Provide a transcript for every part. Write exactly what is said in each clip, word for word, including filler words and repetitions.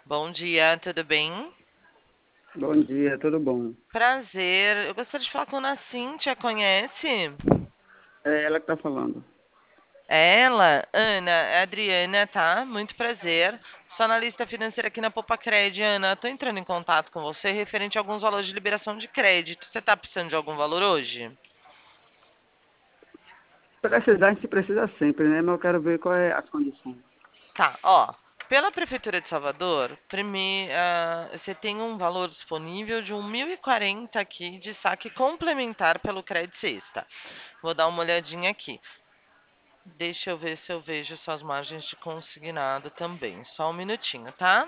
Bom dia, tudo bem? Bom dia, tudo bom? Prazer. Eu gostaria de falar com a Cíntia, conhece? É ela que tá falando. É ela, Ana, é a Adriana, tá? Muito prazer. Sou analista financeira aqui na Popacred, Ana. Tô entrando em contato com você referente a alguns valores de liberação de crédito. Você tá precisando de algum valor hoje? Precisar, a gente precisa sempre, né? Mas eu quero ver qual é as condições. Tá, ó. Pela Prefeitura de Salvador, prime- ah, você tem um valor disponível de um mil e quarenta aqui de saque complementar pelo Credit Sexta. Vou dar uma olhadinha aqui. Deixa eu ver se eu vejo suas margens de consignado também. Só um minutinho, tá?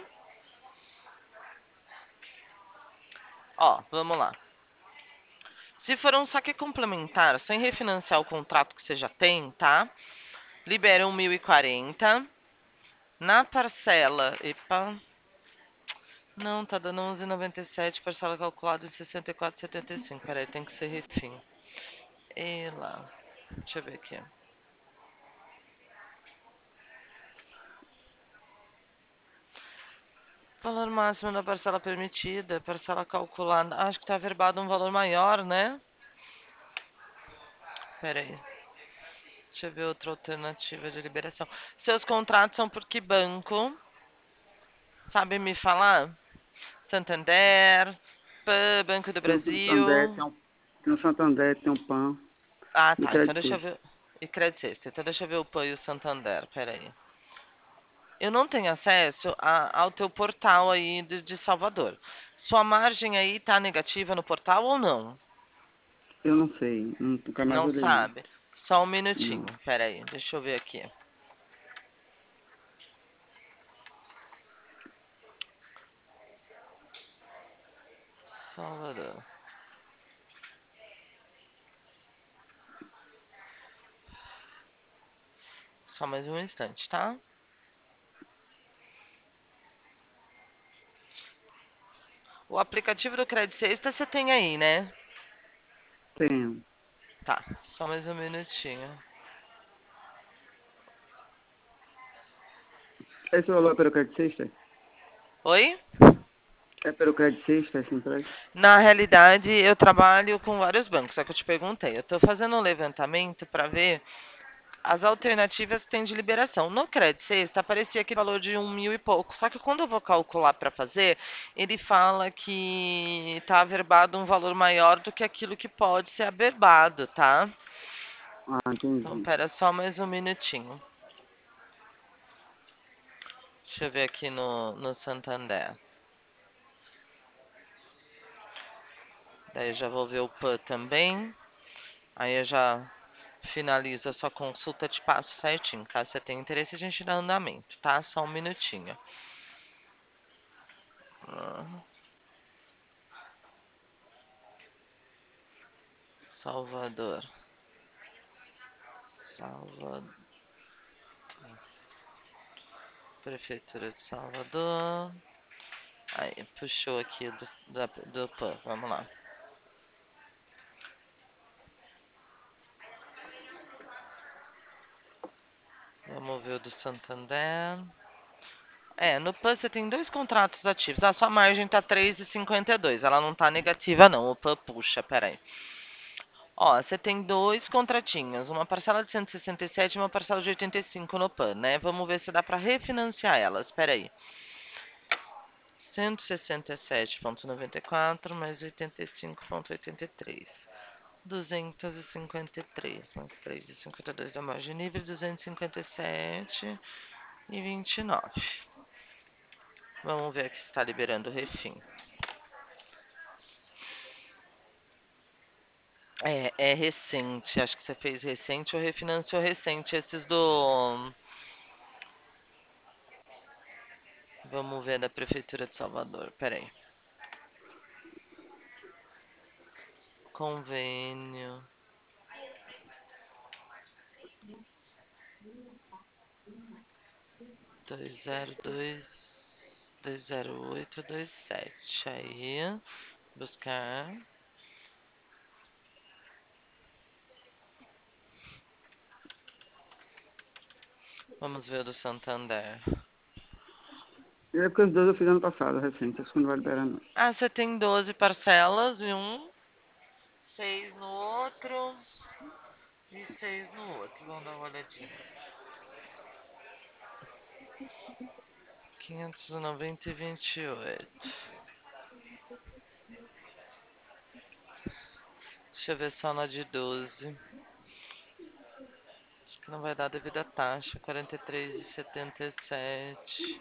Ó, vamos lá. Se for um saque complementar, sem refinanciar o contrato que você já tem, tá? Libera um mil e quarenta. Na parcela. Epa. Não, tá dando onze e noventa e sete. Parcela calculada em sessenta e quatro e setenta e cinco. Peraí, tem que ser refim. E lá. Deixa eu ver aqui. Valor máximo da parcela permitida. Parcela calculada. Acho que tá verbado um valor maior, né? Peraí. Deixa eu ver outra alternativa de liberação. Seus contratos são por que banco? Sabe me falar? Santander, P, Banco do Tem um Santander, Brasil. tem um, tem um Santander, tem um PAN Ah, e tá. Então Credit deixa eu Suisse. ver. E Credit Suisse. Então deixa eu ver o P e o Santander. Peraí. Eu não tenho acesso a- ao teu portal aí de, de Salvador. Sua margem aí tá negativa no portal ou não? Eu não sei, nunca mais Não olhei, não. sabe. Só um minutinho. Não. Peraí. Deixa eu ver aqui. Salvador. Só mais um instante, tá? O aplicativo do Credit Sexta você tem aí, né? Tenho. Tá, só mais um minutinho. Esse valor é pelo Credit Suisse? Oi? É pelo Credit Suisse, esse empréstimo? Na realidade, eu trabalho com vários bancos, é que eu te perguntei. Eu estou fazendo um levantamento para ver as alternativas que tem de liberação. No Credit Sexta aparecia aquele valor de um mil e pouco. Só que quando eu vou calcular para fazer, ele fala que está averbado um valor maior do que aquilo que pode ser averbado, tá? Ah, Então, entendi. pera só mais um minutinho. Deixa eu ver aqui no, no Santander. Daí eu já vou ver o P A também. Aí eu já finalizo a sua consulta, te passo certinho. Caso você tenha interesse, a gente dá andamento, tá? Só um minutinho. Ah, Salvador. Salvador. Prefeitura de Salvador. Aí, puxou aqui do, da, do P A. Vamos lá. Vamos ver o do Santander. É, no P A você tem dois contratos ativos. A sua margem tá três e cinquenta e dois. Ela não tá negativa, não. O P A puxa, peraí. Ó, você tem dois contratinhos, uma parcela de cento e sessenta e sete e uma parcela de oitenta e cinco no P A N, né? Vamos ver se dá para refinanciar elas. Espera aí. cento e sessenta e sete vírgula noventa e quatro mais oitenta e cinco vírgula oitenta e três. duzentos e cinquenta e três mais três vírgula cinquenta e dois da margem livre, duzentos e cinquenta e sete e vinte e nove. Vamos ver aqui se está liberando o refim. É, é recente, acho que você fez recente ou refinanciou recente esses do. Vamos ver da Prefeitura de Salvador. Peraí. Convênio. dois zero dois, dois zero oito, dois sete. Aí. Buscar. Vamos ver o do Santander. É porque os dois eu fiz ano passado, recente, acho que não vai liberar não. Ah, você tem doze parcelas em um, seis no outro e seis no outro. Vamos dar uma olhadinha. quinhentos e noventa e vinte e oito. Deixa eu ver só na de doze. Acho que não vai dar devido à taxa. quarenta e três e setenta e sete.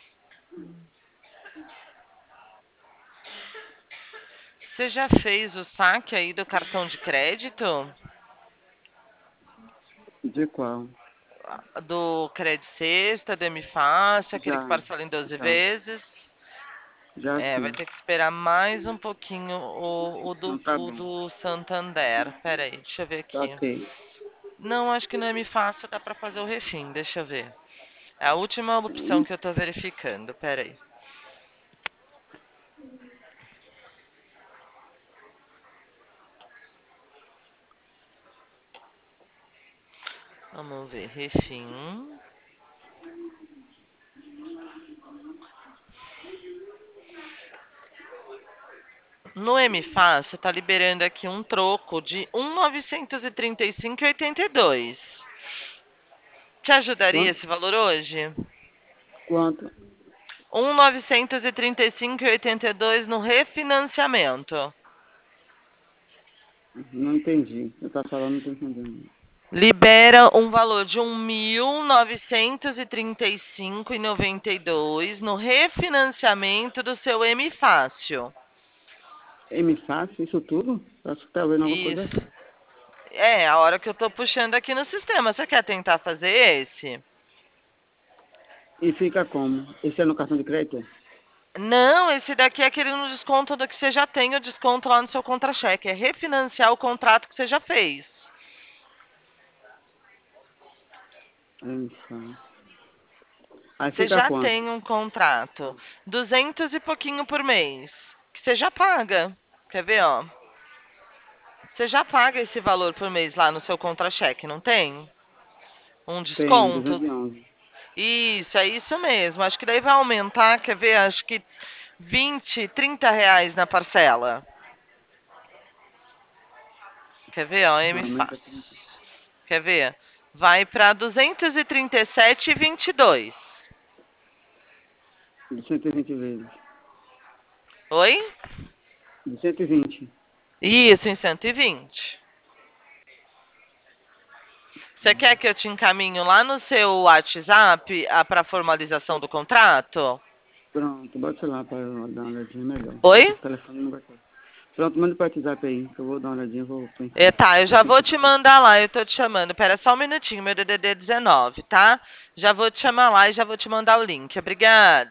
Você já fez o saque aí do cartão de crédito? De qual? Do Cred Sexta, do M Fácil, aquele que Já, parcela em doze já, vezes? já É, vai fiz. ter que esperar mais um pouquinho o, o, Então do, tá o bom. do Santander. Pera aí, deixa eu ver Tá aqui. ok. Não, acho que no M Fácil dá pra fazer o refim, deixa eu ver. É a última opção Sim. que eu tô verificando, pera aí. Vamos ver, refim. No M Fácil tá liberando aqui um troco de um novecentos e trinta e cinco e oitenta e dois. Te ajudaria Quanto? esse valor hoje? Quanto? um novecentos e trinta e cinco e oitenta e dois no refinanciamento. Não entendi. Você tá falando, não tô entendendo. Libera um valor de um mil novecentos e trinta e cinco e noventa e dois no refinanciamento do seu M Fácil. M fácil, isso tudo? Acho que tá vendo alguma coisa Isso. errada. É, a hora que eu tô puxando aqui no sistema. Você quer tentar fazer esse? E fica como? Esse é no cartão de crédito? Não, esse daqui é aquele no desconto do que você já tem o desconto lá no seu contra-cheque. É refinanciar o contrato que você já fez. M fácil. Aí Você fica já quanto? tem um contrato, duzentos e pouquinho por mês, que você já paga. Quer ver, ó? Você já paga esse valor por mês lá no seu contra-cheque, não tem? Um Tem, desconto? duzentos e onze. Isso, é isso mesmo. Acho que daí vai aumentar, quer ver? Acho que vinte, trinta reais na parcela. Quer ver, ó? M Aumenta trinta. Fácil. Quer ver? Vai para duzentos e trinta e sete e vinte e dois. De cento e vinte vezes. Oi? De cento e vinte. Isso, em cento e vinte. Você quer que eu te encaminho lá no seu WhatsApp para formalização do contrato? Pronto, bota lá para eu dar uma olhadinha melhor. Oi? Esse telefone não vai ter. Pronto, manda para o WhatsApp aí, que eu vou dar uma olhadinha e vou É, pensar. tá, eu Vou já vou pensar te depois. mandar lá, eu tô te chamando. Pera só um minutinho, meu D D D dezenove, tá? Já vou te chamar lá e já vou te mandar o link. Obrigada.